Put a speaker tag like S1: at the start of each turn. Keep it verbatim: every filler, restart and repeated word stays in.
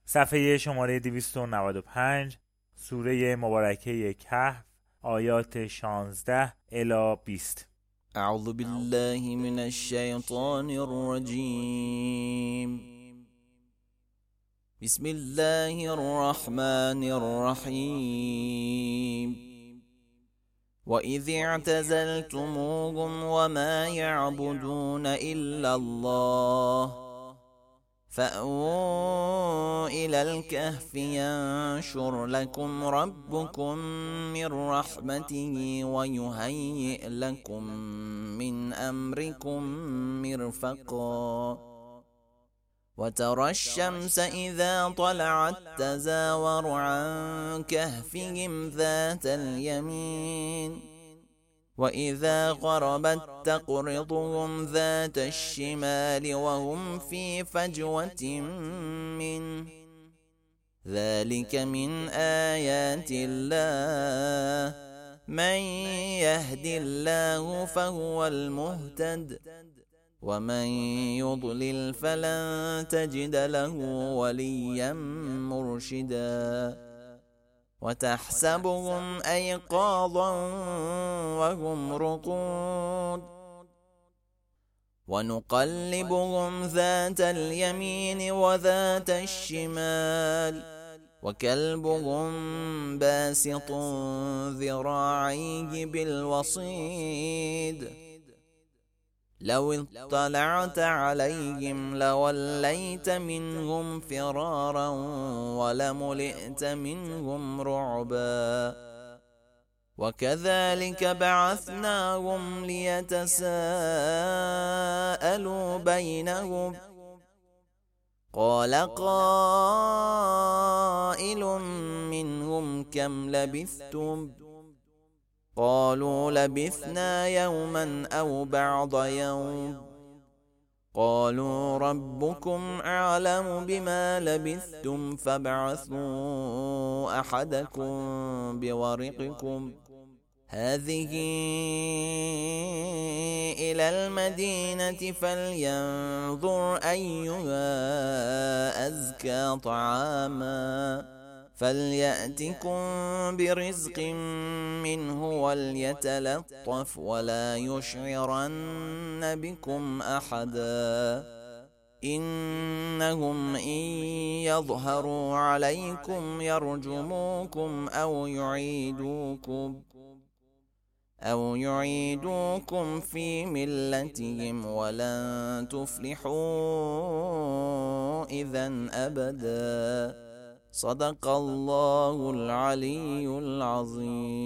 S1: صفحه شماره دویست و نود و پنج، سوره مبارکه کهف، آیات شانزده الی بیست.
S2: اعوذ بالله من الشیطان الرجیم. بسم الله الرحمن الرحیم. وَإِذِ اعْتَزَلْتُمُوهُمْ وَمَا يَعْبُدُونَ إِلَّا اللَّهَ فَأْوُوا إِلَى الْكَهْفِ يَنشُرْ لَكُمْ رَبُّكُمْ مِنْ رَحْمَتِهِ وَيُهَيِّئْ لَكُمْ مِنْ أَمْرِكُمْ مِرْفَقًا. وَتَرَى الشَّمْسَ إِذَا طَلَعَتْ تَزَاوَرُ عَنْ كَهْفِهِمْ ذَاتَ الْيَمِينِ وَإِذَا غَرَبَتْ تَقْرِضُهُمْ ذَاتَ الشِّمَالِ وَهُمْ فِي فَجْوَةٍ مِّنْهُ ذَلِكَ مِنْ آيَاتِ اللَّهِ مَنْ يَهْدِ اللَّهُ فَهُوَ الْمُهْتَدِ وَمَنْ يُضْلِلْ فَلَنْ تَجِدَ لَهُ وَلِيًّا مُرْشِدًا. وَتَحْسَبُهُمْ أَيْقَاظًا وَهُمْ رُقُودٌ وَنُقَلِّبُهُمْ ذَاتَ الْيَمِينِ وَذَاتَ الشِّمَالِ وَكَلْبُهُمْ بَاسِطٌ ذِرَاعَيْهِ بِالْوَصِيدِ لَوِ اطَّلَعْتَ عَلَيْهِمْ لَوَلَّيْتَ مِنْهُمْ فِرَارًا وَلَمُلِئْتَ مِنْهُمْ رُعْبًا. وَكَذَلِكَ بَعَثْنَاهُمْ لِيَتَسَاءَلُوا بَيْنَهُمْ قَالَ قَائِلٌ مِّنْهُمْ كَمْ لَبِثْتُمْ قالوا لبثنا يوما أو بعض يوم قالوا ربكم أعلم بما لبثتم فابعثوا أحدكم بورقكم هذه إلى المدينة فلينظر أيها أزكى طعاما فليأتكم برزق منه وليتلطف ولا يشعرن بكم أحدا إنهم إن يظهروا عليكم يرجموكم أو يعيدوكم أو يعيدوكم في ملتهم ولن تفلحوا إذن أبدا. صدق الله العلي العظيم.